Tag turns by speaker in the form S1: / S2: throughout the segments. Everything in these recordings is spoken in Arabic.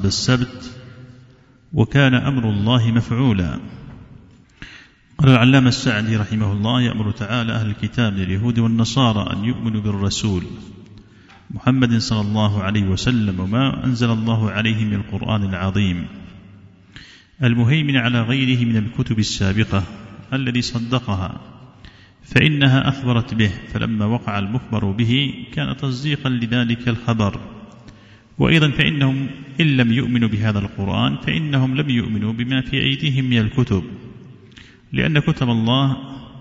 S1: السبت وكان أمر الله مفعولا. قال العلامة السعدي رحمه الله: يأمر تعالى أهل الكتاب من اليهود والنصارى أن يؤمنوا بالرسول محمد صلى الله عليه وسلم وما أنزل الله عليه من القرآن العظيم المهيمن على غيره من الكتب السابقة الذي صدقها، فإنها أخبرت به، فلما وقع المخبر به كان تصديقا لذلك الخبر. وأيضا فإنهم إن لم يؤمنوا بهذا القرآن فإنهم لم يؤمنوا بما في أيديهم من الكتب، لأن كتب الله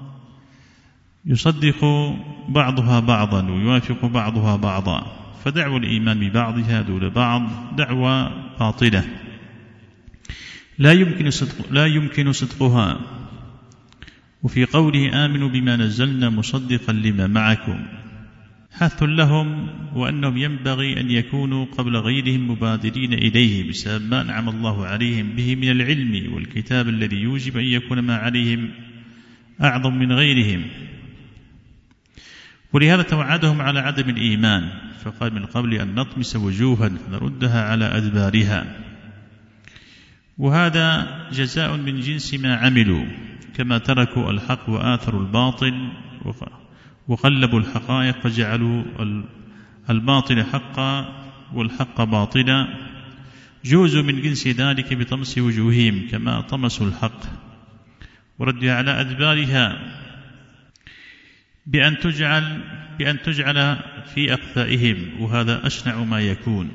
S1: يصدق بعضها بعضا ويوافق بعضها بعضا، فدعوى الإيمان ببعضها دون بعض دعوى باطلة لا يمكن صدقها. وفي قوله آمنوا بما نزلنا مصدقا لما معكم حث لهم وأنهم ينبغي أن يكونوا قبل غيرهم مبادرين إليه بسبب ما أنعم الله عليهم به من العلم والكتاب الذي يوجب أن يكون ما عليهم أعظم من غيرهم. ولهذا توعدهم على عدم الإيمان، فقال من قبل أن نطمس وجوها فنردها على أدبارها، وهذا جزاء من جنس ما عملوا، كما تركوا الحق وآثروا الباطل وقلبوا الحقائق وجعلوا الباطل حقا والحق باطلا، جوزوا من جنس ذلك بطمس وجوههم كما طمسوا الحق وردها على أدبارها بأن تجعل في أقفائهم، وهذا أشنع ما يكون.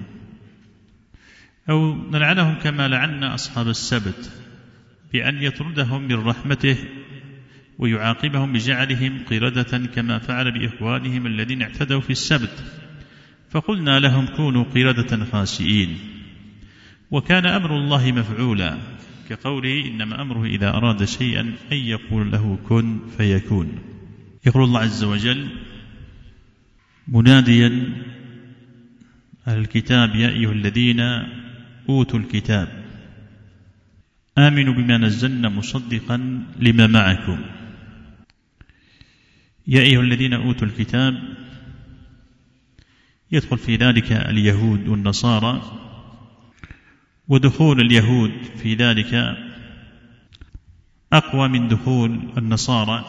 S1: أو نلعنهم كما لعنا أصحاب السبت بأن يطردهم من رحمته ويعاقبهم بجعلهم قردة كما فعل بإخوانهم الذين اعتدوا في السبت، فقلنا لهم كونوا قردة خاسئين. وكان أمر الله مفعولا، كقوله إنما أمره إذا أراد شيئا أن يقول له كن فيكون. يقول الله عز وجل مناديا أهل الكتاب: يا أيها الذين أوتوا الكتاب آمنوا بما نزلنا مصدقا لما معكم. يا أيها الذين أوتوا الكتاب يدخل في ذلك اليهود والنصارى، ودخول اليهود في ذلك أقوى من دخول النصارى،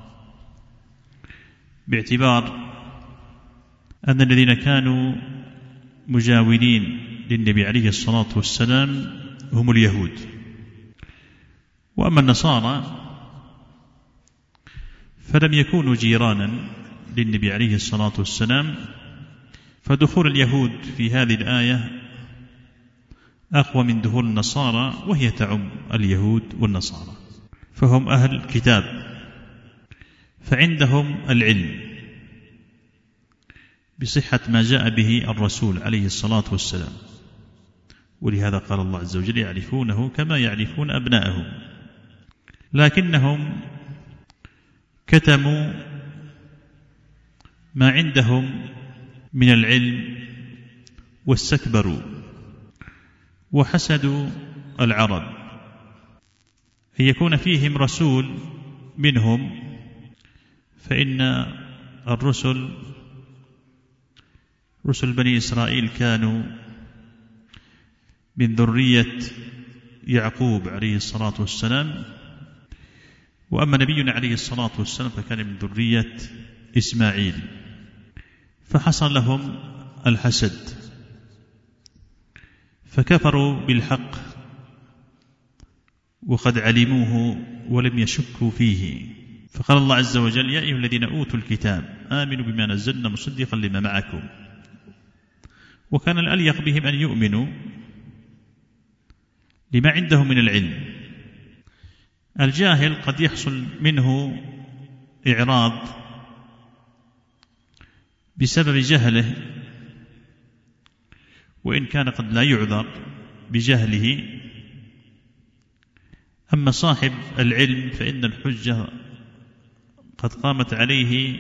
S1: باعتبار أن الذين كانوا مجاورين للنبي عليه الصلاة والسلام هم اليهود، وأما النصارى فلم يكونوا جيرانا للنبي عليه الصلاة والسلام، فدخول اليهود في هذه الآية أقوى من دخول النصارى، وهي تعم اليهود والنصارى، فهم أهل الكتاب، فعندهم العلم بصحة ما جاء به الرسول عليه الصلاة والسلام. ولهذا قال الله عز وجل: يعرفونه كما يعرفون أبناءهم، لكنهم كتموا ما عندهم من العلم واستكبروا وحسدوا العرب أن يكون فيهم رسول منهم، فإن الرسل رسل بني إسرائيل كانوا من ذرية يعقوب عليه الصلاة والسلام، وأما نبينا عليه الصلاة والسلام فكان من ذرية إسماعيل، فحصل لهم الحسد فكفروا بالحق وقد علموه ولم يشكوا فيه. فقال الله عز وجل: يا أيها الذين أوتوا الكتاب آمنوا بما نزلنا مصدقا لما معكم. وكان الأليق بهم أن يؤمنوا لما عندهم من العلم. الجاهل قد يحصل منه إعراض بسبب جهله، وإن كان قد لا يعذر بجهله. أما صاحب العلم فإن الحجة قد قامت عليه،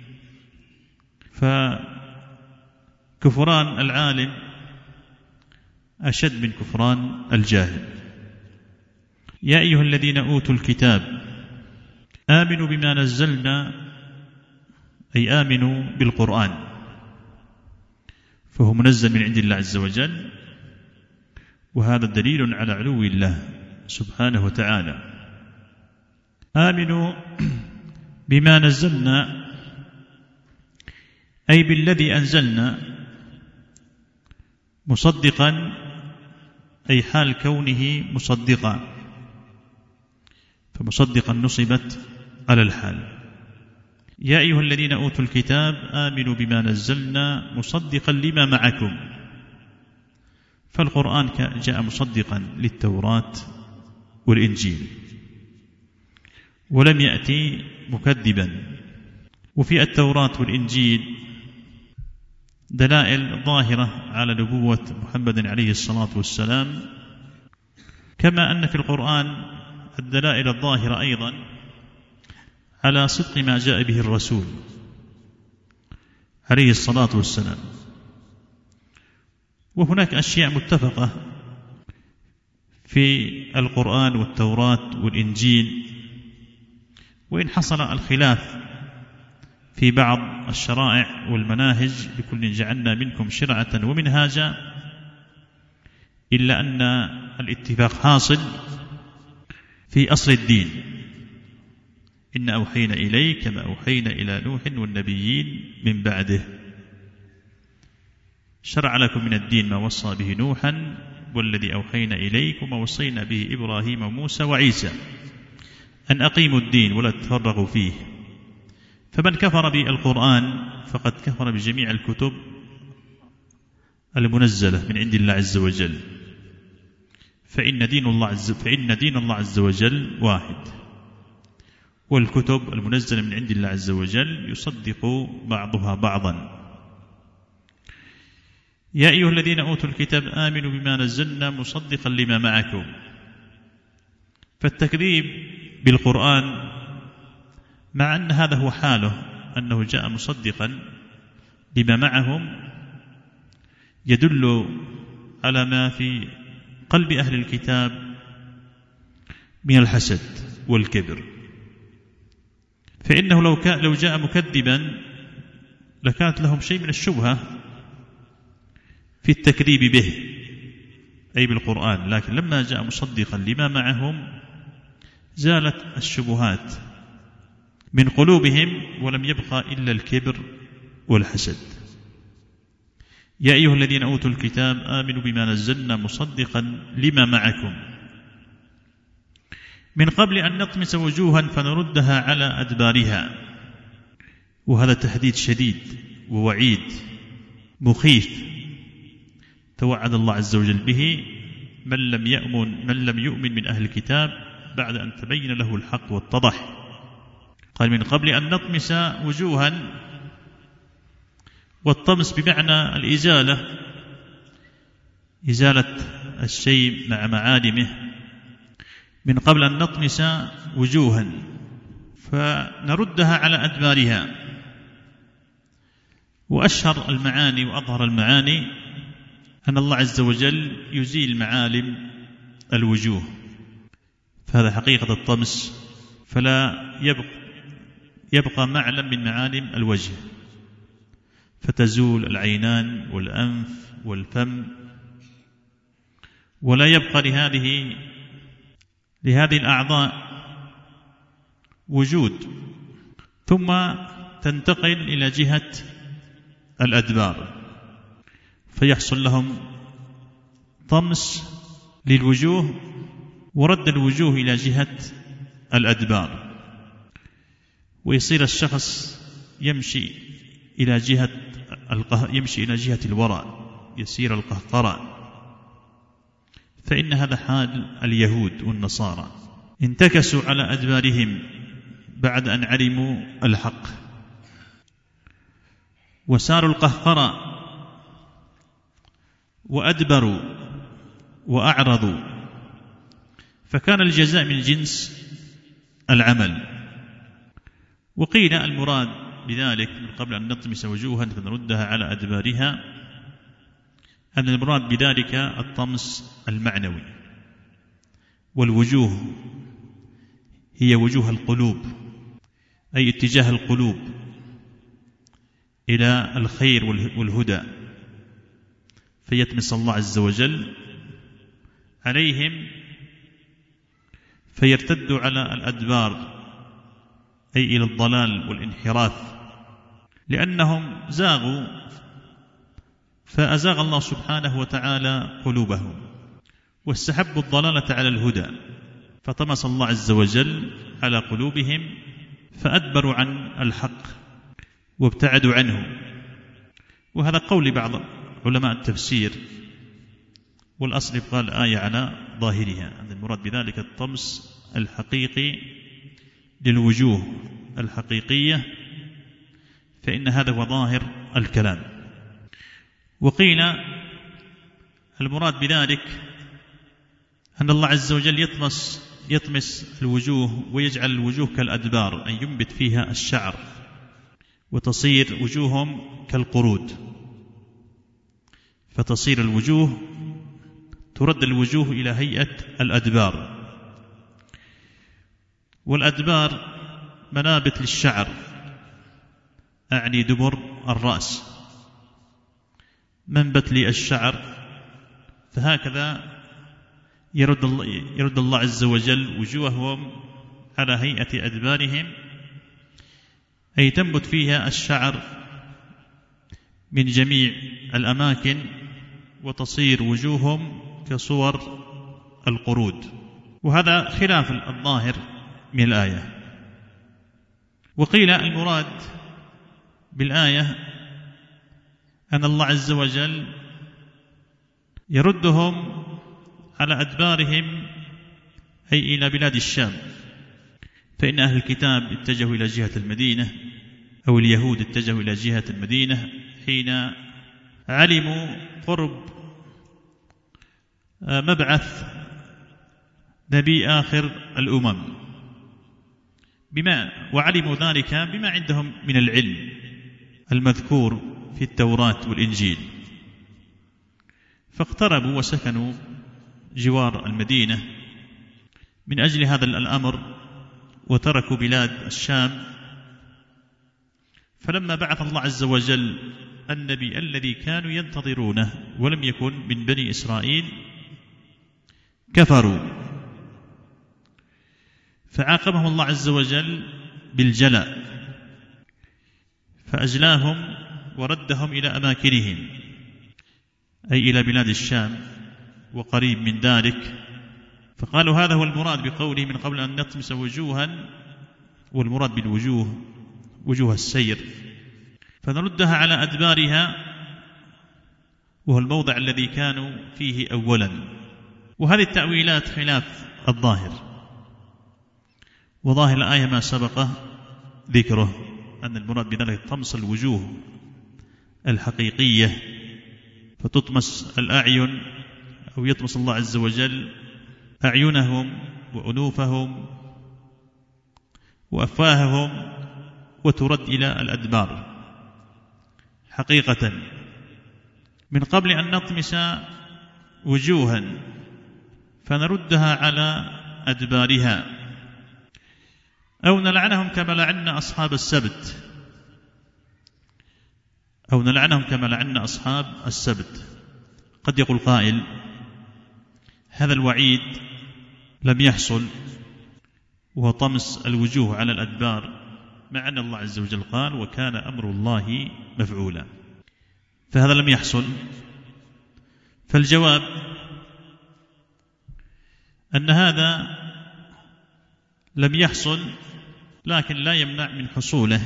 S1: فكفران العالم أشد من كفران الجاهل. يا أيها الذين أوتوا الكتاب آمنوا بما نزلنا، أي آمنوا بالقرآن، فهو منزل من عند الله عز وجل، وهذا دليل على علو الله سبحانه وتعالى. آمنوا بما نزلنا أي بالذي أنزلنا، مصدقا أي حال كونه مصدقا، فمصدقا نصبت على الحال. يا أيها الذين أوتوا الكتاب آمنوا بما نزلنا مصدقا لما معكم، فالقرآن جاء مصدقا للتوراة والإنجيل ولم يأتي مكذبا. وفي التوراة والإنجيل دلائل ظاهرة على نبوة محمد عليه الصلاة والسلام، كما أن في القرآن الدلائل الظاهرة أيضا على صدق ما جاء به الرسول عليه الصلاة والسلام. وهناك أشياء متفقة في القرآن والتوراة والإنجيل، وإن حصل الخلاف في بعض الشرائع والمناهج لكل جعلنا منكم شرعة ومنهاجا، إلا أن الاتفاق حاصل في أصل الدين: إن أوحينا إليك كما أوحينا إلى نوح والنبيين من بعده، شرع لكم من الدين ما وصى به نوحا والذي أوحينا إليك وما وصينا به إبراهيم وموسى وعيسى أن أقيموا الدين ولا تفرقوا فيه. فمن كفر بالقرآن فقد كفر بجميع الكتب المنزلة من عند الله عز وجل، فإن دين الله عز وجل واحد، والكتب المنزلة من عند الله عز وجل يصدق بعضها بعضا. يا أيها الذين أوتوا الكتاب آمنوا بما نزلنا مصدقا لما معكم، فالتكذيب بالقرآن مع أن هذا هو حاله أنه جاء مصدقا لما معهم يدل على ما في قلب أهل الكتاب من الحسد والكبر، فإنه لو جاء مكذبا لكانت لهم شيء من الشبهة في التكذيب به أي بالقرآن، لكن لما جاء مصدقا لما معهم زالت الشبهات من قلوبهم ولم يبقى إلا الكبر والحسد. يا أيها الذين أوتوا الكتاب آمنوا بما نزلنا مصدقا لما معكم من قبل أن نطمس وجوها فنردها على أدبارها. وهذا تهديد شديد ووعيد مخيف توعد الله عز وجل به من لم يؤمن من أهل الكتاب بعد أن تبين له الحق واتضح. قال من قبل أن نطمس وجوها، والطمس بمعنى الإزالة، إزالة الشيء مع معالمه. من قبل أن نطمس وجوها فنردها على أدبارها. وأشهر المعاني وأظهر المعاني أن الله عز وجل يزيل معالم الوجوه، فهذا حقيقة الطمس، فلا يبقى معلم من معالم الوجه، فتزول العينان والأنف والفم، ولا يبقى لهذه الأعضاء وجود، ثم تنتقل إلى جهة الأدبار فيحصل لهم طمس للوجوه ورد الوجوه إلى جهة الأدبار، ويصير الشخص يمشي إلى جهة الوراء، يسير القهقراء. فإن هذا حال اليهود والنصارى، انتكسوا على أدبارهم بعد أن علموا الحق وساروا القهقراء وأدبروا وأعرضوا، فكان الجزاء من جنس العمل. وقيل المراد بذلك من قبل أن نطمس وجوها فنردها على أدبارها أن المراد بذلك الطمس المعنوي، والوجوه هي وجوه القلوب، أي اتجاه القلوب إلى الخير والهدى، فيتمس الله عز وجل عليهم فيرتدوا على الأدبار، أي إلى الضلال والانحراف، لأنهم زاغوا فأزاغ الله سبحانه وتعالى قلوبهم واستحبوا الضلالة على الهدى، فطمس الله عز وجل على قلوبهم فأدبروا عن الحق وابتعدوا عنه. وهذا قول بعض علماء التفسير، والأصل يبقى الآية على ظاهرها، أن المراد بذلك الطمس الحقيقي للوجوه الحقيقية، فإن هذا هو ظاهر الكلام. وقيل المراد بذلك أن الله عز وجل يطمس الوجوه ويجعل الوجوه كالأدبار، أن ينبت فيها الشعر وتصير وجوههم كالقرود، فتصير الوجوه ترد الوجوه إلى هيئة الأدبار. والأدبار منابت للشعر، أعني دبر الرأس، منبت للشعر، فهكذا يرد الله عز وجل وجوههم على هيئة أدبارهم، أي تنبت فيها الشعر من جميع الأماكن وتصير وجوههم كصور القرود. وهذا خلاف الظاهر من الآية. وقيل المراد بالآية أن الله عز وجل يردهم على أدبارهم، أي إلى بلاد الشام، فإن أهل الكتاب اتجهوا إلى جهة المدينة، أو اليهود اتجهوا إلى جهة المدينة حين علموا قرب مبعث نبي آخر الأمم، وعلموا ذلك بما عندهم من العلم المذكور في التوراة والإنجيل، فاقتربوا وسكنوا جوار المدينة من أجل هذا الأمر، وتركوا بلاد الشام. فلما بعث الله عز وجل النبي الذي كانوا ينتظرونه ولم يكن من بني إسرائيل كفروا، فعاقبهم الله عز وجل بالجلاء، فأجلاهم وردهم إلى أماكنهم، أي إلى بلاد الشام وقريب من ذلك. فقالوا هذا هو المراد بقوله من قبل أن نطمس وجوها، والمراد بالوجوه وجوه السير، فنردها على أدبارها، وهو الموضع الذي كانوا فيه أولا. وهذه التأويلات خلاف الظاهر، وظاهر الآية ما سبق ذكره، أن المراد بذلك طمس الوجوه الحقيقية، فتطمس الأعين، أو يطمس الله عز وجل أعينهم وأنوفهم وأفواههم، وترد إلى الأدبار حقيقة، من قبل أن نطمس وجوها فنردها على أدبارها، أو نلعنهم كما لعنا أصحاب السبت، أو نلعنهم كما لعنا أصحاب السبت. قد يقول قائل هذا الوعيد لم يحصل، وهو طمس الوجوه على الأدبار، مع أن الله عز وجل قال وكان أمر الله مفعولا، فهذا لم يحصل. فالجواب أن هذا لم يحصل، لكن لا يمنع من حصوله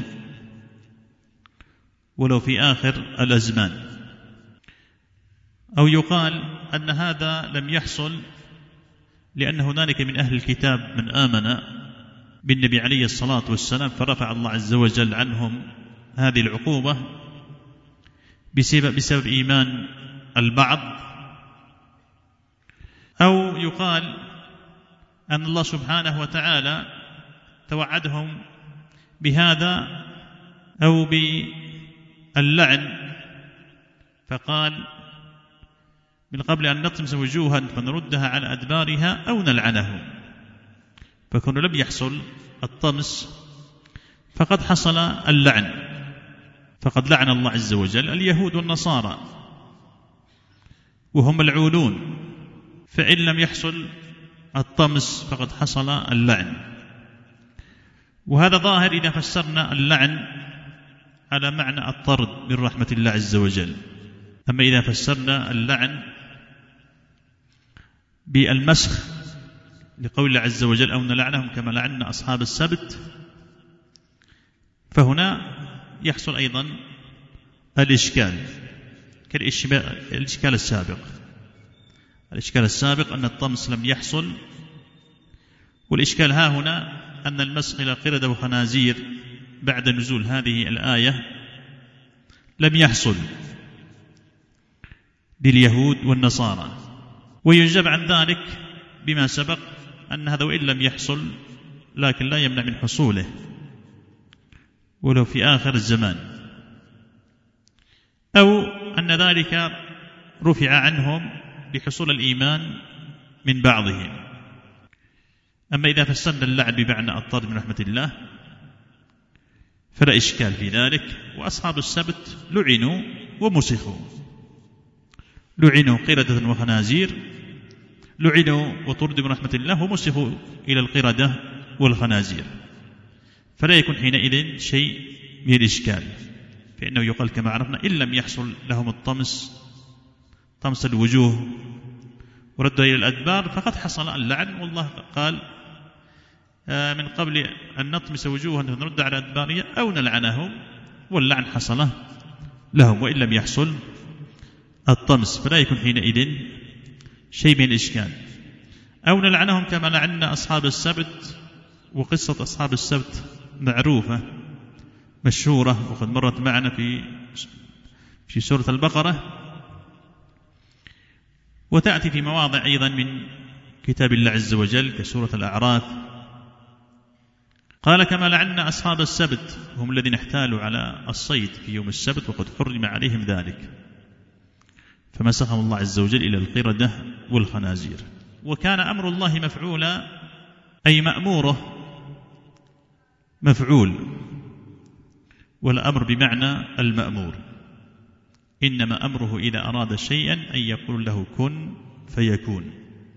S1: ولو في آخر الأزمان. أو يقال أن هذا لم يحصل لأن هنالك من أهل الكتاب من آمن بالنبي عليه الصلاة والسلام، فرفع الله عز وجل عنهم هذه العقوبة بسبب إيمان البعض. أو يقال أن الله سبحانه وتعالى توعدهم بهذا أو باللعن، فقال من قبل أن نطمس وجوها فنردها على أدبارها أو نلعنهم، فكون لم يحصل الطمس فقد حصل اللعن، فقد لعن الله عز وجل اليهود والنصارى وهم ملعونون، فإن لم يحصل الطمس فقد حصل اللعن. وهذا ظاهر إذا فسرنا اللعن على معنى الطرد من رحمة الله عز وجل. أما إذا فسرنا اللعن بالمسخ لقول الله عز وجل أو نلعنهم كما لعنا أصحاب السبت، فهنا يحصل أيضا الإشكال كالإشكال السابق. الإشكال السابق أن الطمس لم يحصل، والإشكال ها هنا أن المسخ إلى قردة وخنازير بعد نزول هذه الآية لم يحصل لليهود والنصارى. ويجاب عن ذلك بما سبق أن هذا وإن لم يحصل لكن لا يمنع من حصوله ولو في آخر الزمان، أو أن ذلك رفع عنهم بحصول الإيمان من بعضهم. أما إذا فسرنا اللعن بمعنى الطرد من رحمة الله فلا إشكال في ذلك. وأصحاب السبت لعنوا ومسخوا، لعنوا قردة وخنازير، لعنوا وطردوا من رحمة الله ومسخوا إلى القردة والخنازير، فلا يكون حينئذ شيء من الإشكال، فإنه يقال كما عرفنا إن لم يحصل لهم الطمس، طمس الوجوه وردوا إلى الأدبار، فقد حصل اللعن. والله قال من قبل أن نطمس وجوههم ونرد على أدبارهم أو نلعنهم، واللعن حصل لهم وإن لم يحصل الطمس، فلا يكون حينئذ شيء من الإشكال. أو نلعنهم كما لعنا أصحاب السبت. وقصة أصحاب السبت معروفة مشهورة وقد مرت معنا في سورة البقرة، وتأتي في مواضع أيضا من كتاب الله عز وجل كسورة الأعراف. قال كما لعنا أصحاب السبت هم الذين احتالوا على الصيد في يوم السبت وقد حرم عليهم ذلك فمسخهم الله عز وجل إلى القردة والخنازير. وكان أمر الله مفعولا أي مأموره مفعول، والأمر بمعنى المأمور، إنما أمره إذا أراد شيئا أن يقول له كن فيكون،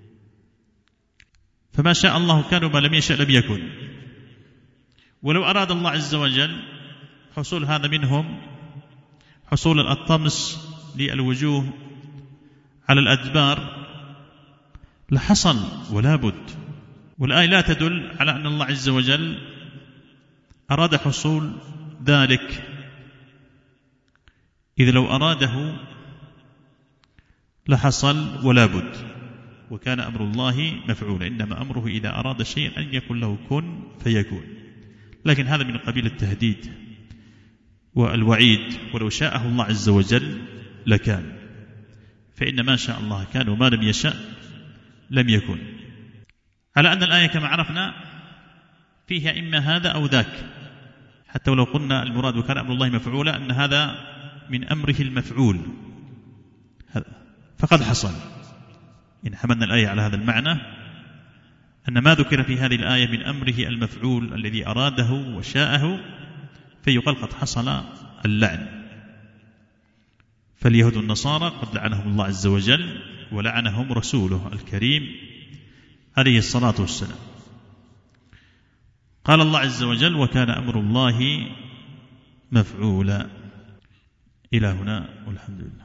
S1: فما شاء الله كان وما لم يشاء لم يكن. ولو أراد الله عز وجل حصول هذا منهم، حصول الطمس للوجوه على الأدبار، لحصل ولا بد. والآية لا تدل على أن الله عز وجل أراد حصول ذلك، إذا لو أراده لحصل ولا بد، وكان أمر الله مفعولا، إنما أمره إذا أراد شيئا أن يكون له كن فيكون. لكن هذا من قبيل التهديد والوعيد، ولو شاءه الله عز وجل لكان، فإن ما شاء الله كان وما لم يشاء لم يكن. على أن الآية كما عرفنا فيها إما هذا أو ذاك، حتى ولو قلنا المراد وكان أمر الله مفعولا أن هذا من أمره المفعول فقد حصل. إن حملنا الآية على هذا المعنى أن ما ذكر في هذه الآية من أمره المفعول الذي أراده وشاءه، فيقال قد حصل اللعن. فاليهود والنصارى قد لعنهم الله عز وجل ولعنهم رسوله الكريم عليه الصلاة والسلام. قال الله عز وجل وكان أمر الله مفعولا. إلى هنا والحمد لله.